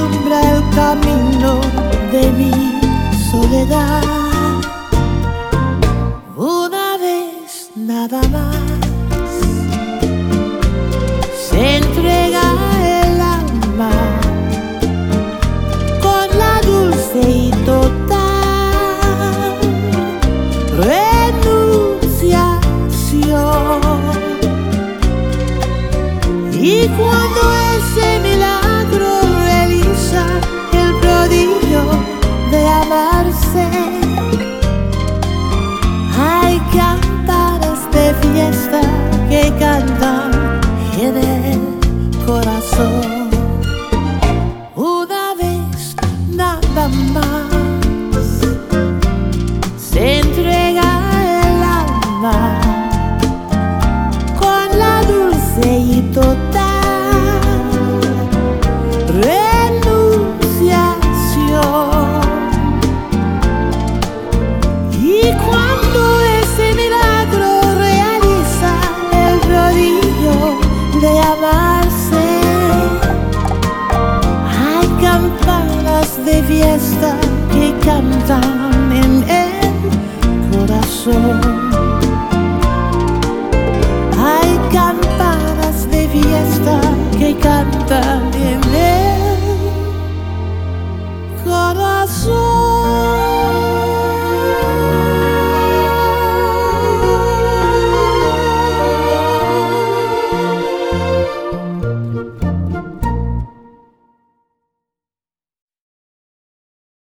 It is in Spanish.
alumbra el camino de mi soledad. Una vez nada más se entrega el alma con la dulce y total renunciación. Y cuando ese milagro realiza el prodigio de amarse, hay campanas de fiesta que cantan en el corazón. Una vez nada más se entrega el alma con la dulce y total renunciación. Y cuando ese milagro realiza el prodigio de amarse, hay campanas de fiesta que cantan en el corazón. Hay campanas de fiesta que cantan en el corazón.